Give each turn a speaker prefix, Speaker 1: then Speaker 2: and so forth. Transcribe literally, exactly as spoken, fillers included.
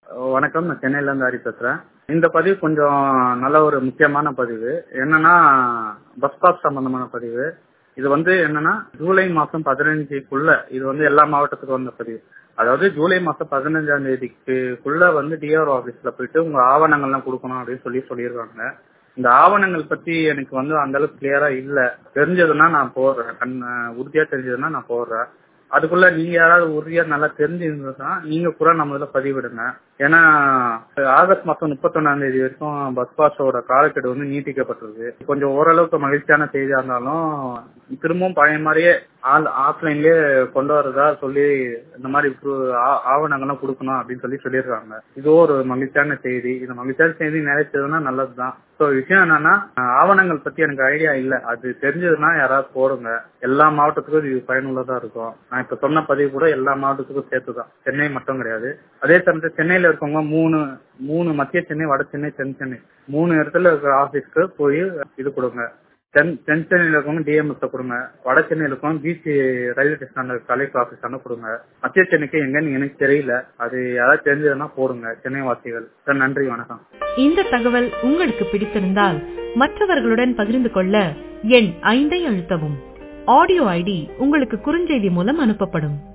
Speaker 1: வணக்கம். நான் சென்னையில இருந்து ஹரி பேசுறேன். இந்த பதிவு கொஞ்சம் நல்ல ஒரு முக்கியமான பதிவு. என்னன்னா பஸ் பாஸ் சம்பந்தமான பதிவு. இது வந்து என்னன்னா ஜூலை மாசம் பதினஞ்சுக்குள்ள இது வந்து எல்லா மாவட்டத்துக்கும் வந்த பதிவு. அதாவது ஜூலை மாசம் பதினஞ்சாம் தேதிக்குள்ள வந்து டிஆர்ஓ ஆபீஸ்ல போயிட்டு உங்க ஆவணங்கள்லாம் கொடுக்கணும் அப்படின்னு சொல்லி சொல்லியிருக்காங்க. இந்த ஆவணங்கள் பத்தி எனக்கு வந்து அந்த அளவுக்கு கிளியரா இல்ல. தெரிஞ்சதுன்னா நான் போடுறேன். கண் உறுதியா தெரிஞ்சதுன்னா நான் போடுறேன். அதுக்குள்ள நீங்க யாராவது உறுதியா நல்லா தெரிஞ்சிருந்தா நீங்க கூட நம்ம இதுல பதிவிடுங்க. ஏன்னா ஆகஸ்ட் மாசம் முப்பத்தி ஒன்னாம் தேதி வரைக்கும் பஸ் பாஸோட காலக்கெடு வந்து நீட்டிக்கப்பட்டிருக்கு. கொஞ்சம் ஓரளவுக்கு மகிழ்ச்சியான செய்தியா இருந்தாலும் திரும்பவும் பழைய மாதிரியே ஆஃப்லைன்லயே கொண்டு வரதா சொல்லி இந்த மாதிரி ஆவணங்கள்லாம் கொடுக்கணும் அப்படின்னு சொல்லி சொல்லிடுறாங்க. இது ஒரு மகிழ்ச்சியான செய்தி. இந்த மகிழ்ச்சியான செய்தி நினைச்சதுன்னா நல்லதுதான். ஸோ விஷயம் என்னன்னா ஆவணங்கள் பத்தி எனக்கு ஐடியா இல்ல. அது தெரிஞ்சதுன்னா யாராவது போடுங்க. எல்லா மாவட்டத்துக்கும் இது பயனுள்ளதா இருக்கும். நான் இப்ப சொன்ன பதிவு கூட எல்லா மாவட்டத்துக்கும் சேர்த்துதான், சென்னை மட்டும் கிடையாது. அதே சமயத்தில் சென்னையில இருக்கவங்க மூணு மூணு மத்திய சென்னை, வட சென்னை, தென் சென்னை மூணு இடத்துல இருக்கிற ஆபீஸ்க்கு போய் இது கொடுங்க. தென் தென் சென்னையில இருக்கவங்க டிஎம்எஸ் கொடுங்க. வட சென்னையில இருக்கவங்க beach railway station collector office கொடுங்க. மத்திய சென்னைக்கு எங்கன்னு எனக்கு தெரியல. அது யாராவது தெரிஞ்சதுன்னா போடுங்க சென்னை வாசிகள். சார் நன்றி, வணக்கம்.
Speaker 2: இந்த தகவல் உங்களுக்கு பிடித்திருந்தால் மற்றவர்களுடன் பகிர்ந்து கொள்ள எண் ஐந்தை அழுத்தவும். ஆடியோ ஐடி உங்களுக்கு குறுஞ்செய்தி மூலம் அனுப்பப்படும்.